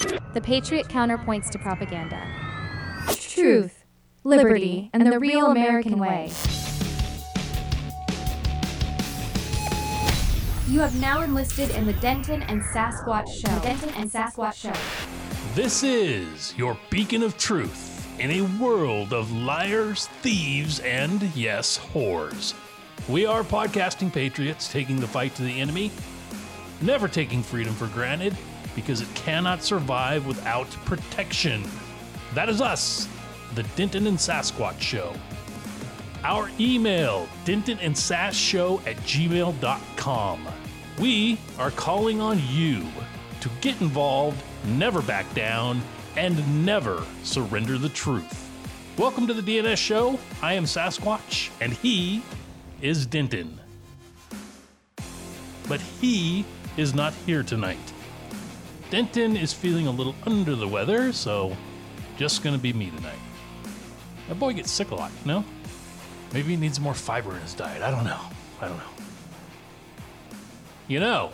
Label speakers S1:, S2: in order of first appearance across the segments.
S1: The Patriot counterpoints to propaganda. Truth, liberty, and the real American way. You have now enlisted in the Denton and Sasquatch Show.
S2: This is your beacon of truth in a world of liars, thieves, and, yes, whores. We are podcasting patriots taking the fight to the enemy, never taking freedom for granted because it cannot survive without protection. That is us, the Denton and Sasquatch Show. Our email, dentonandsasshow@gmail.com. We are calling on you to get involved, never back down, and never surrender the truth. Welcome to the DNS Show. I am Sasquatch, and he is Denton. But he is not here tonight. Denton is feeling a little under the weather, so just gonna be me tonight. That boy gets sick a lot, you know? Maybe he needs more fiber in his diet. I don't know. You know,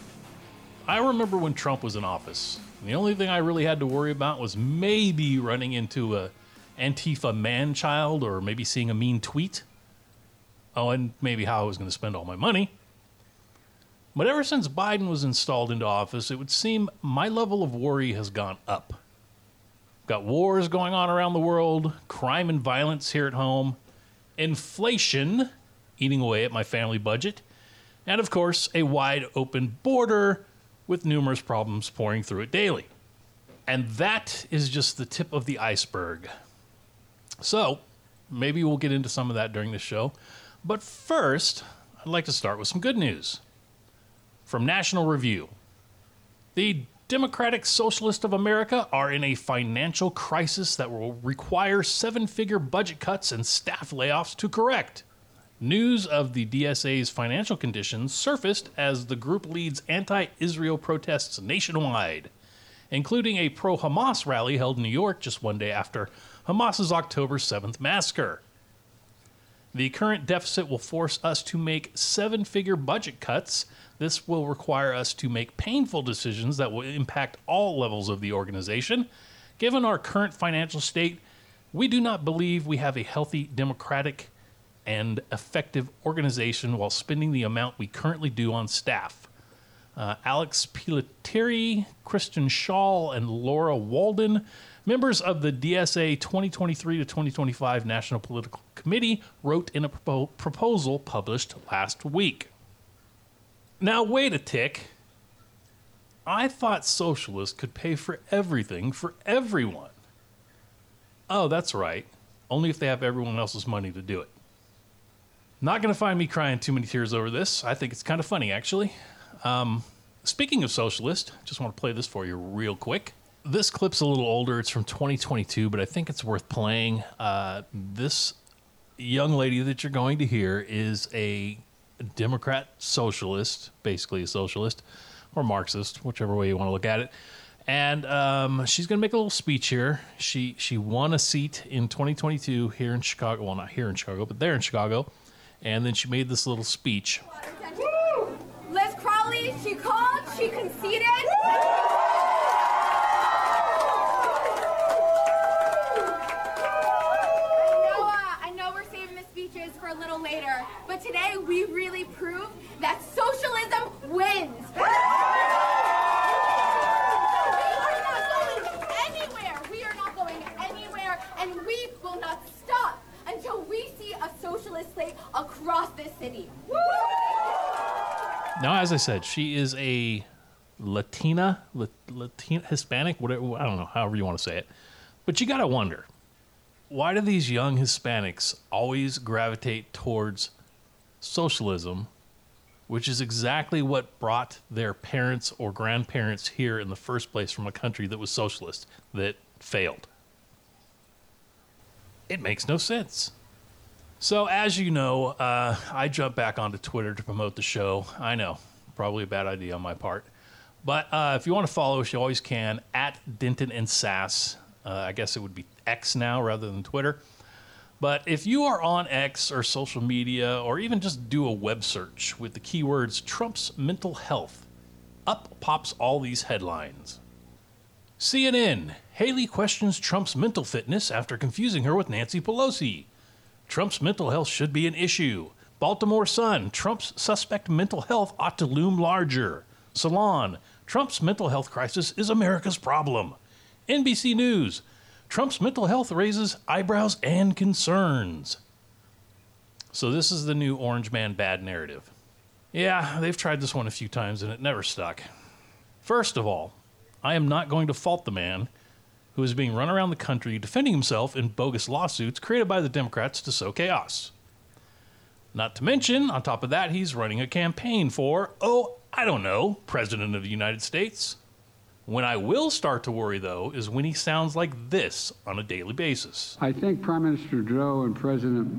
S2: I remember when Trump was in office. The only thing I really had to worry about was maybe running into a Antifa man-child or maybe seeing a mean tweet. Oh, and maybe how I was going to spend all my money. But ever since Biden was installed into office, it would seem my level of worry has gone up. Got wars going on around the world, crime and violence here at home, inflation eating away at my family budget, and of course, a wide open border with numerous problems pouring through it daily. And that is just the tip of the iceberg. So, maybe we'll get into some of that during the show. But first, I'd like to start with some good news. From National Review, the Democratic Socialists of America are in a financial crisis that will require seven-figure budget cuts and staff layoffs to correct. News of the DSA's financial conditions surfaced as the group leads anti-Israel protests nationwide, including a pro-Hamas rally held in New York just one day after Hamas's October 7th massacre. The current deficit will force us to make seven-figure budget cuts. This will require us to make painful decisions that will impact all levels of the organization. Given our current financial state, we do not believe we have a healthy, democratic, and effective organization while spending the amount we currently do on staff. Alex Pelletieri, Kristen Shaw, and Laura Walden, members of the DSA 2023 to 2025 National Political Committee, wrote in a proposal published last week. Now, wait a tick. I thought socialists could pay for everything for everyone. Oh, that's right. Only if they have everyone else's money to do it. Not going to find me crying too many tears over this. I think it's kind of funny, actually. Speaking of socialist, just want to play this for you real quick. This clip's a little older. It's from 2022, but I think it's worth playing. This young lady that you're going to hear is a Democrat socialist, basically a socialist, or Marxist, whichever way you want to look at it. And she's going to make a little speech here. She won a seat in 2022 here in Chicago. Well, not here in Chicago, but there in Chicago. And then she made this little speech.
S3: Woo! Liz Crowley, she called, she conceded. I know we're saving the speeches for a little later, but today we really proved that socialism wins. We are not going anywhere, and we will not stop until we see a socialist slate across this city. Woo!
S2: Now, as I said, she is a Latina, Hispanic, whatever, I don't know, however you want to say it. But you got to wonder, why do these young Hispanics always gravitate towards socialism, which is exactly what brought their parents or grandparents here in the first place from a country that was socialist, that failed? It makes no sense. So, as you know, I jumped back onto Twitter to promote the show. I know, probably a bad idea on my part. But if you want to follow us, you always can, at Denton and Sass. I guess it would be X now rather than Twitter. But if you are on X or social media, or even just do a web search with the keywords Trump's mental health, up pops all these headlines. CNN, Haley questions Trump's mental fitness after confusing her with Nancy Pelosi. Trump's mental health should be an issue. Baltimore Sun, Trump's suspect mental health ought to loom larger. Salon, Trump's mental health crisis is America's problem. NBC News, Trump's mental health raises eyebrows and concerns. So this is the new Orange Man bad narrative. Yeah, they've tried this one a few times and it never stuck. First of all, I am not going to fault the man who is being run around the country defending himself in bogus lawsuits created by the Democrats to sow chaos. Not to mention, on top of that, he's running a campaign for, I don't know, President of the United States. When I will start to worry, though, is when he sounds like this on a daily basis.
S4: I think Prime Minister Trudeau and President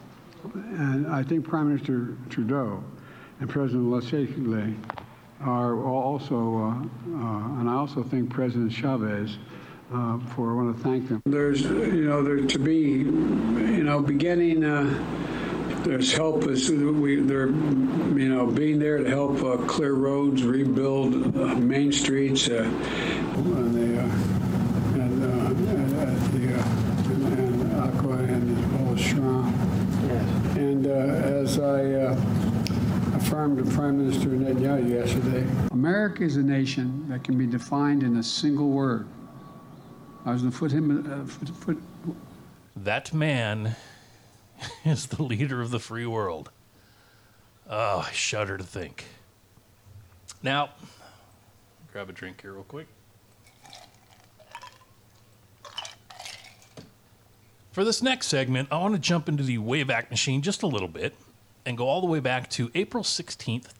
S4: Leslie are also, and I also think President Chavez, I want to thank them. There's help being there to help clear roads, rebuild main streets, and Aqua and all Shram. Yes. And as I affirmed to Prime Minister Netanyahu yesterday, America is a nation that can be defined in a single word. I was going to put him.
S2: That man is the leader of the free world. Oh, I shudder to think. Now, grab a drink here real quick. For this next segment, I want to jump into the Wayback Machine just a little bit and go all the way back to April 16th,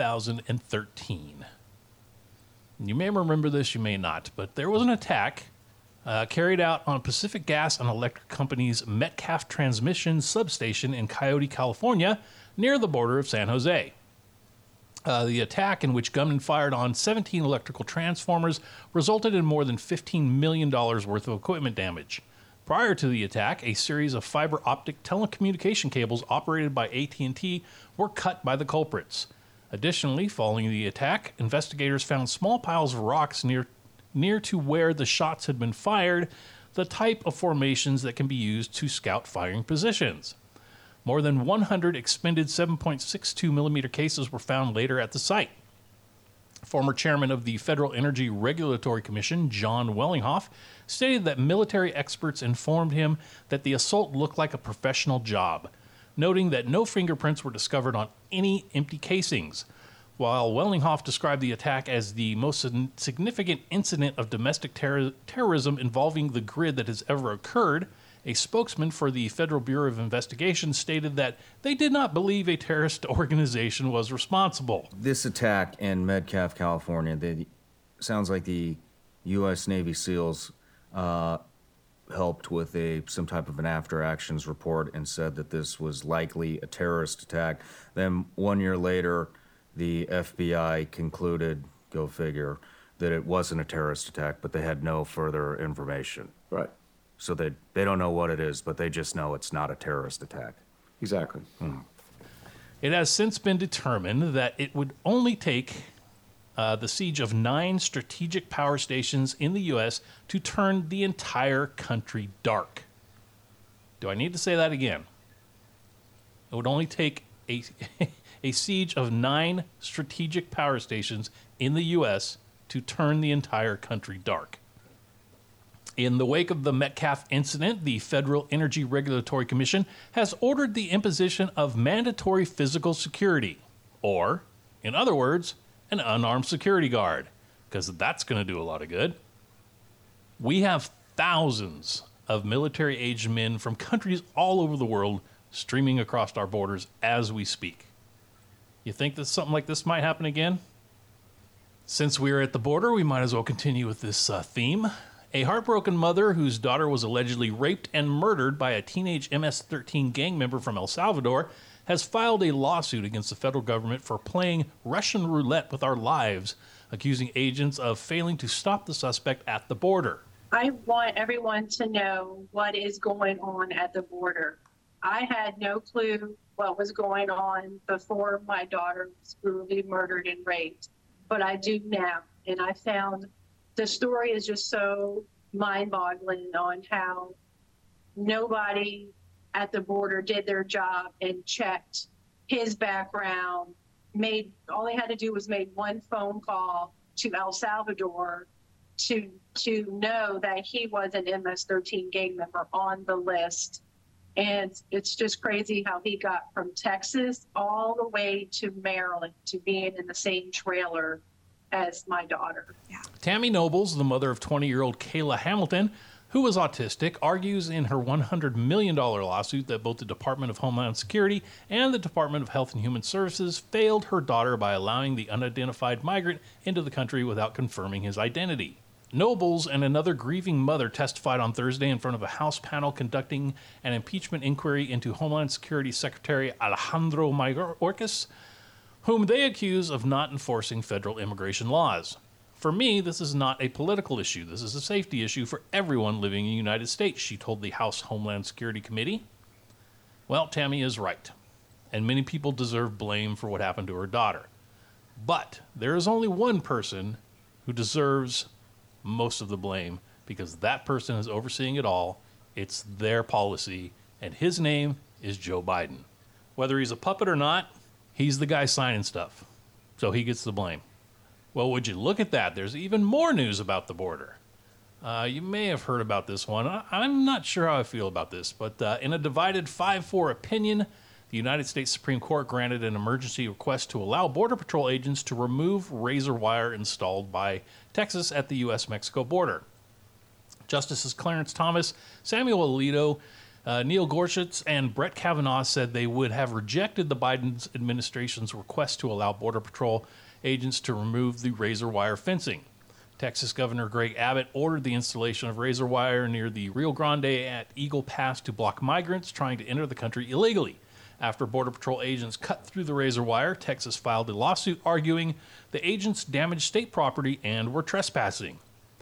S2: 2013. You may remember this, you may not, but there was an attack carried out on Pacific Gas and Electric Company's Metcalf Transmission Substation in Coyote, California, near the border of San Jose. The attack, in which gunmen fired on 17 electrical transformers, resulted in more than $15 million worth of equipment damage. Prior to the attack, a series of fiber optic telecommunication cables operated by AT&T were cut by the culprits. Additionally, following the attack, investigators found small piles of rocks near to where the shots had been fired, the type of formations that can be used to scout firing positions. More than 100 expended 7.62 millimeter cases were found later at the site. Former chairman of the Federal Energy Regulatory Commission, John Wellinghoff, stated that military experts informed him that the assault looked like a professional job, noting that no fingerprints were discovered on any empty casings. While Wellinghoff described the attack as the most significant incident of domestic terrorism involving the grid that has ever occurred, a spokesman for the Federal Bureau of Investigation stated that they did not believe a terrorist organization was responsible.
S5: This attack in Metcalf, California, sounds like the U.S. Navy SEALs helped with some type of an after-actions report and said that this was likely a terrorist attack. Then 1 year later, the FBI concluded, go figure, that it wasn't a terrorist attack, but they had no further information.
S6: Right.
S5: So they don't know what it is, but they just know it's not a terrorist attack.
S6: Exactly.
S2: It has since been determined that it would only take the siege of 9 strategic power stations in the U.S. to turn the entire country dark. Do I need to say that again? It would only take a siege of 9 strategic power stations in the U.S. to turn the entire country dark. In the wake of the Metcalf incident, the Federal Energy Regulatory Commission has ordered the imposition of mandatory physical security, or, in other words, an unarmed security guard, because that's going to do a lot of good. We have thousands of military-aged men from countries all over the world streaming across our borders as we speak. You think that something like this might happen again? Since we are at the border, we might as well continue with this theme. A heartbroken mother whose daughter was allegedly raped and murdered by a teenage MS-13 gang member from El Salvador has filed a lawsuit against the federal government for playing Russian roulette with our lives, accusing agents of failing to stop the suspect at the border.
S7: I want everyone to know what is going on at the border. I had no clue what was going on before my daughter was brutally murdered and raped, but I do now. And I found the story is just so mind-boggling on how nobody at the border did their job and checked his background. All they had to do was make one phone call to El Salvador to know that he was an MS-13 gang member on the list. And it's just crazy how he got from Texas all the way to Maryland to being in the same trailer as my daughter.
S1: Yeah.
S2: Tammy Nobles, the mother of 20-year-old Kayla Hamilton, who was autistic, argues in her $100 million lawsuit that both the Department of Homeland Security and the Department of Health and Human Services failed her daughter by allowing the unidentified migrant into the country without confirming his identity. Nobles and another grieving mother testified on Thursday in front of a House panel conducting an impeachment inquiry into Homeland Security Secretary Alejandro Mayorkas, whom they accuse of not enforcing federal immigration laws. For me, this is not a political issue. This is a safety issue for everyone living in the United States, she told the House Homeland Security Committee. Well, Tammy is right, and many people deserve blame for what happened to her daughter. But there is only one person who deserves most of the blame, because that person is overseeing it all. It's their policy, and his name is Joe Biden. Whether he's a puppet or not, he's the guy signing stuff, so he gets the blame. Well, would you look at that? There's even more news about the border. You may have heard about this one. I'm not sure how I feel about this, but in a divided 5-4 opinion, the United States Supreme Court granted an emergency request to allow Border Patrol agents to remove razor wire installed by Texas at the U.S.-Mexico border. Justices Clarence Thomas, Samuel Alito, Neil Gorsuch, and Brett Kavanaugh said they would have rejected the Biden administration's request to allow Border Patrol agents to remove the razor wire fencing. Texas Governor Greg Abbott ordered the installation of razor wire near the Rio Grande at Eagle Pass to block migrants trying to enter the country illegally. After Border Patrol agents cut through the razor wire, Texas filed a lawsuit arguing the agents damaged state property and were trespassing.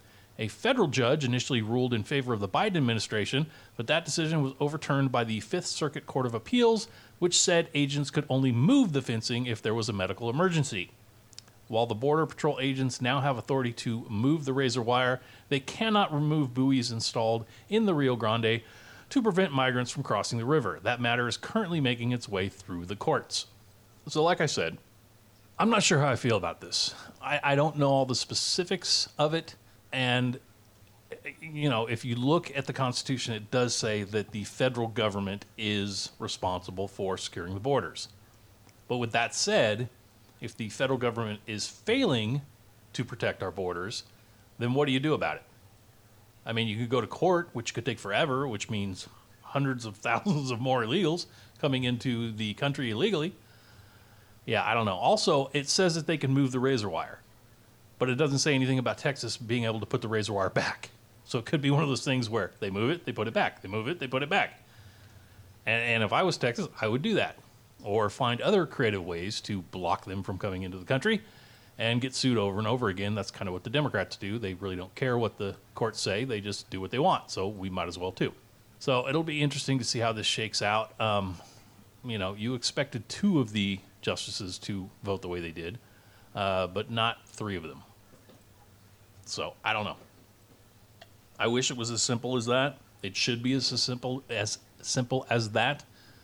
S2: A federal judge initially ruled in favor of the Biden administration, but that decision was overturned by the Fifth Circuit Court of Appeals, which said agents could only move the fencing if there was a medical emergency. While the Border Patrol agents now have authority to move the razor wire, they cannot remove buoys installed in the Rio Grande to prevent migrants from crossing the river. That matter is currently making its way through the courts. So like I said, I'm not sure how I feel about this. I don't know all the specifics of it, and you know, if you look at the Constitution, it does say that the federal government is responsible for securing the borders. But with that said, if the federal government is failing to protect our borders, then what do you do about it? I mean, you could go to court, which could take forever, which means hundreds of thousands of more illegals coming into the country illegally. Yeah, I don't know. Also, it says that they can move the razor wire, but it doesn't say anything about Texas being able to put the razor wire back. So it could be one of those things where they move it, they put it back. They move it, they put it back. And if I was Texas, I would do that. Or find other creative ways to block them from coming into the country and get sued over and over again. That's kind of what the Democrats do. They really don't care what the courts say. They just do what they want. So we might as well too. So it'll be interesting to see how this shakes out. You know, you expected 2 of the justices to vote the way they did, but not 3 of them. So I don't know. I wish it was as simple as that. It should be as simple as that.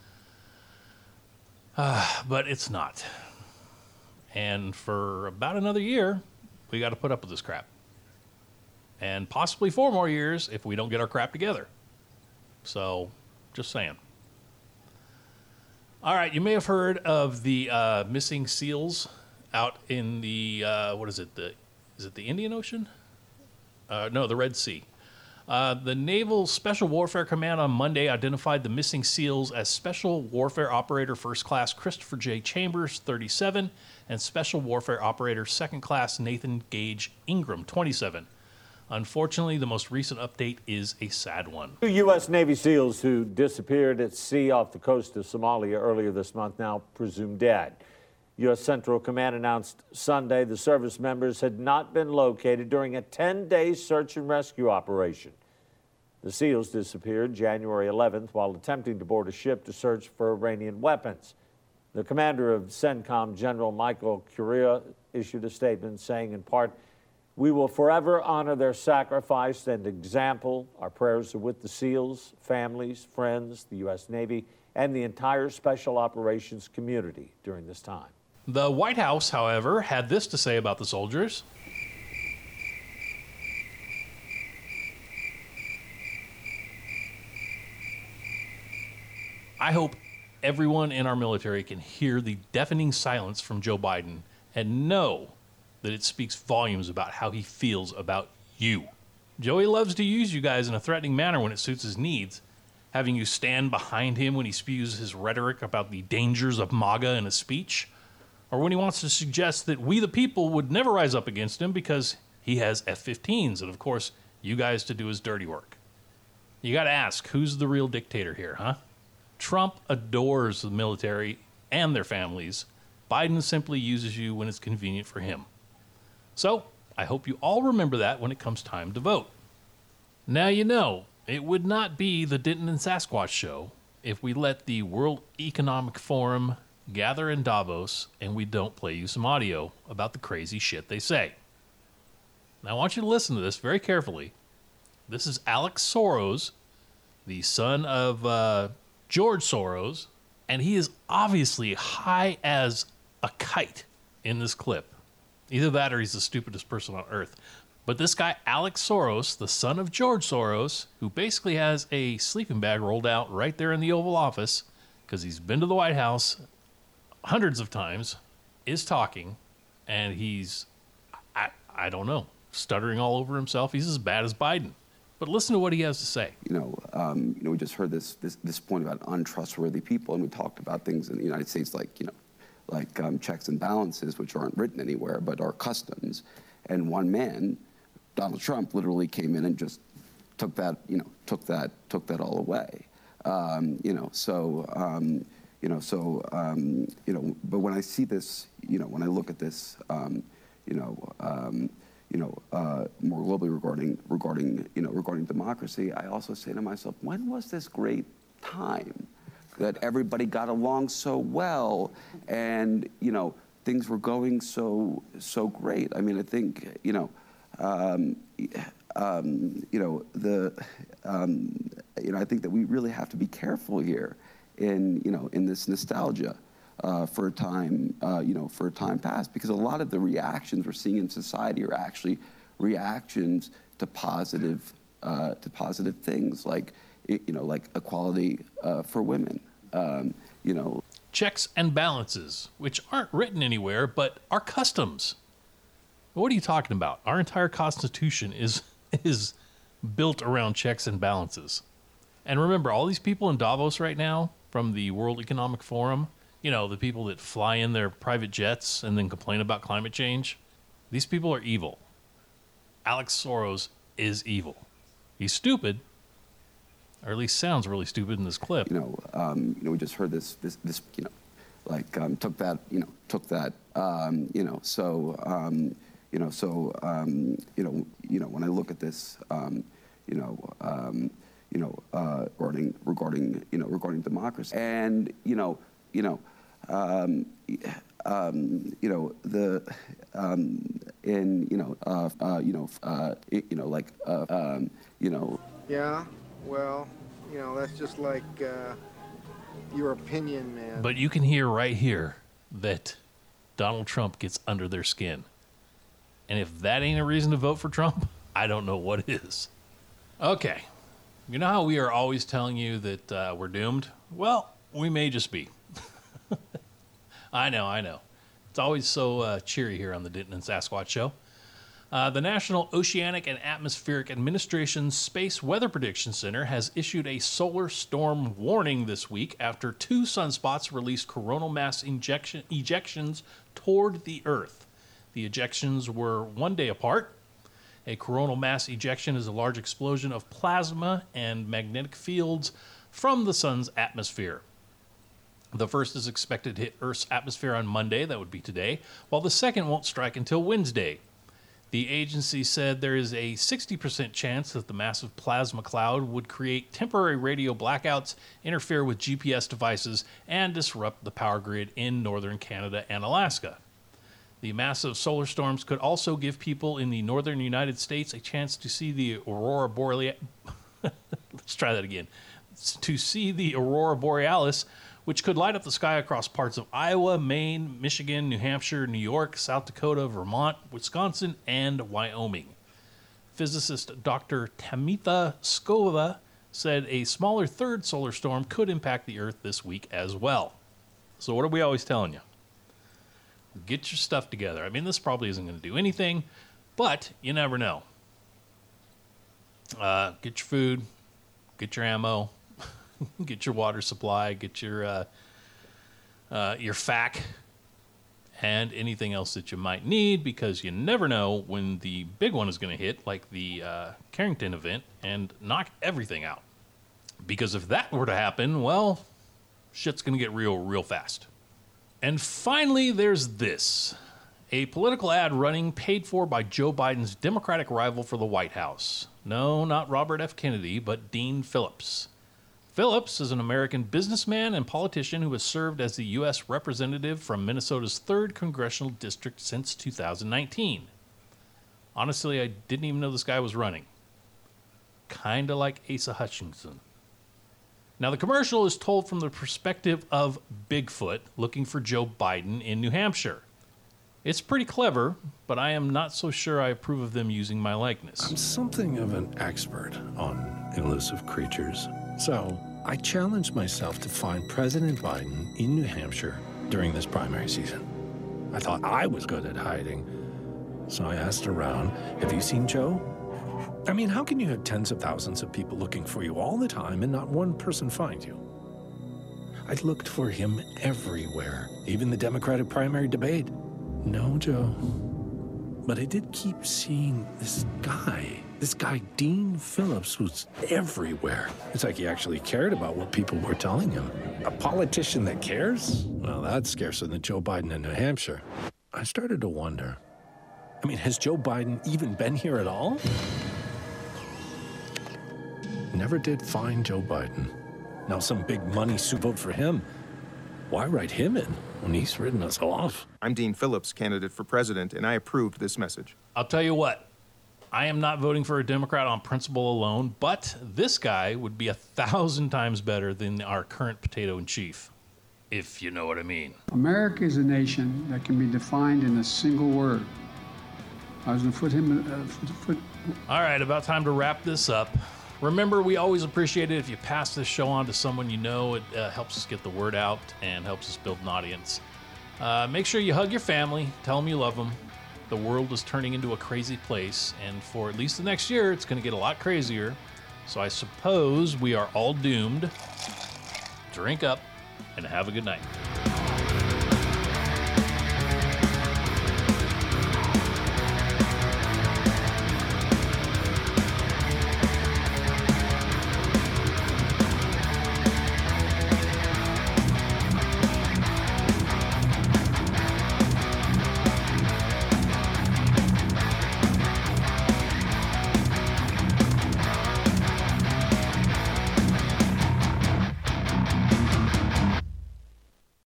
S2: But it's not. And for about another year, we got to put up with this crap. And possibly 4 more years if we don't get our crap together. So, just saying. All right, you may have heard of the missing SEALs out in the, is it the Indian Ocean? No, the Red Sea. The Naval Special Warfare Command on Monday identified the missing SEALs as Special Warfare Operator First Class Christopher J. Chambers, 37, and Special Warfare Operator Second Class Nathan Gage Ingram, 27. Unfortunately, the most recent update is a sad one.
S6: 2 U.S. Navy SEALs who disappeared at sea off the coast of Somalia earlier this month now presumed dead. U.S. Central Command announced Sunday the service members had not been located during a 10-day search and rescue operation. The SEALs disappeared January 11th while attempting to board a ship to search for Iranian weapons. The commander of CENTCOM, General Michael Curia, issued a statement saying, in part, We will forever honor their sacrifice and example. Our prayers are with the SEALs, families, friends, the U.S. Navy, and the entire Special Operations community during this time.
S2: The White House, however, had this to say about the soldiers. I hope everyone in our military can hear the deafening silence from Joe Biden and know that it speaks volumes about how he feels about you. Joey loves to use you guys in a threatening manner when it suits his needs, having you stand behind him when he spews his rhetoric about the dangers of MAGA in a speech, or when he wants to suggest that we the people would never rise up against him because he has F-15s and, of course, you guys to do his dirty work. You got to ask, who's the real dictator here, huh? Trump adores the military and their families. Biden simply uses you when it's convenient for him. So, I hope you all remember that when it comes time to vote. Now you know, it would not be the Denton and Sasquatch show if we let the World Economic Forum gather in Davos and we don't play you some audio about the crazy shit they say. Now I want you to listen to this very carefully. This is Alex Soros, the son of George Soros, and he is obviously high as a kite in this clip. Either that or he's the stupidest person on earth. But this guy, Alex Soros, the son of George Soros, who basically has a sleeping bag rolled out right there in the Oval Office because he's been to the White House hundreds of times, is talking, and he's, I don't know, stuttering all over himself. He's as bad as Biden. But listen to what he has to say.
S8: We just heard this point about untrustworthy people, and we talked about things in the United States like checks and balances, which aren't written anywhere but are customs. And one man, Donald Trump, literally came in and just took that all away. But when I see this, when I look at this, more globally regarding democracy, I also say to myself, when was this great time that everybody got along so well and things were going so great? I mean, I think I think that we really have to be careful here in this nostalgia for a time past, because a lot of the reactions we're seeing in society are actually reactions to positive things like equality for women.
S2: Checks and balances, which aren't written anywhere but are customs. What are you talking about? Our entire Constitution is built around checks and balances. And remember, all these people in Davos right now from the World Economic Forum, the people that fly in their private jets and then complain about climate change, these people are evil. Alex Soros is evil. He's stupid, or at least sounds really stupid in this clip.
S8: We just heard this when I look at this, regarding democracy, and
S9: Yeah, well, that's just like your opinion, man.
S2: But you can hear right here that Donald Trump gets under their skin. And if that ain't a reason to vote for Trump, I don't know what is. Okay. You know how we are always telling you that we're doomed? Well, we may just be. I know. It's always so cheery here on the Denton and Sasquatch Show. The National Oceanic and Atmospheric Administration's Space Weather Prediction Center has issued a solar storm warning this week after 2 sunspots released coronal mass ejections toward the Earth. The ejections were 1 day apart. A coronal mass ejection is a large explosion of plasma and magnetic fields from the sun's atmosphere. The first is expected to hit Earth's atmosphere on Monday, that would be today, while the second won't strike until Wednesday. The agency said there is a 60% chance that the massive plasma cloud would create temporary radio blackouts, interfere with GPS devices, and disrupt the power grid in northern Canada and Alaska. The massive solar storms could also give people in the northern United States a chance to see the aurora borealis. Let's try that again. To see the aurora borealis, which could light up the sky across parts of Iowa, Maine, Michigan, New Hampshire, New York, South Dakota, Vermont, Wisconsin, and Wyoming. Physicist Dr. Tamitha Skova said a smaller third solar storm could impact the Earth this week as well. So what are we always telling you? Get your stuff together. I mean, this probably isn't going to do anything, but you never know. Get your food, get your ammo, get your water supply, get your FAC, and anything else that you might need, because you never know when the big one is going to hit, like the Carrington event, and knock everything out. Because if that were to happen, well, shit's going to get real fast. And finally, there's this. A political ad running paid for by Joe Biden's Democratic rival for the White House. No, not Robert F. Kennedy, but Dean Phillips. Phillips is an American businessman and politician who has served as the U.S. representative from Minnesota's 3rd Congressional District since 2019. Honestly, I didn't even know this guy was running. Kinda like Asa Hutchinson. Now, the commercial is told from the perspective of Bigfoot looking for Joe Biden in New Hampshire. It's pretty clever, but I am not so sure I approve of them using my likeness.
S10: I'm something of an expert on elusive creatures. So I challenged myself to find President Biden in New Hampshire during this primary season. I thought I was good at hiding. So I asked around, have you seen Joe? I mean, how can you have tens of thousands of people looking for you all the time and not one person find you? I looked for him everywhere, even the Democratic primary debate. No Joe. But I did keep seeing this guy, Dean Phillips, who's everywhere. It's like he actually cared about what people were telling him. A politician that cares? Well, that's scarcer than Joe Biden in New Hampshire. I started to wonder, I mean, has Joe Biden even been here at all? Never did find Joe Biden. Now some big money soup vote for him. Why write him in when he's written us off?
S11: I'm Dean Phillips, candidate for president, and I approved this message.
S2: I'll tell you what, I am not voting for a Democrat on principle alone, but this guy would be 1,000 times better than our current potato in chief, if you know what I mean.
S4: America is a nation that can be defined in a single word. I was going to put him.
S2: All right, about time to wrap this up. Remember, we always appreciate it if you pass this show on to someone you know. It helps us get the word out and helps us build an audience. Make sure you hug your family. Tell them you love them. The world is turning into a crazy place, and for at least the next year, it's going to get a lot crazier. So I suppose we are all doomed. Drink up and have a good night.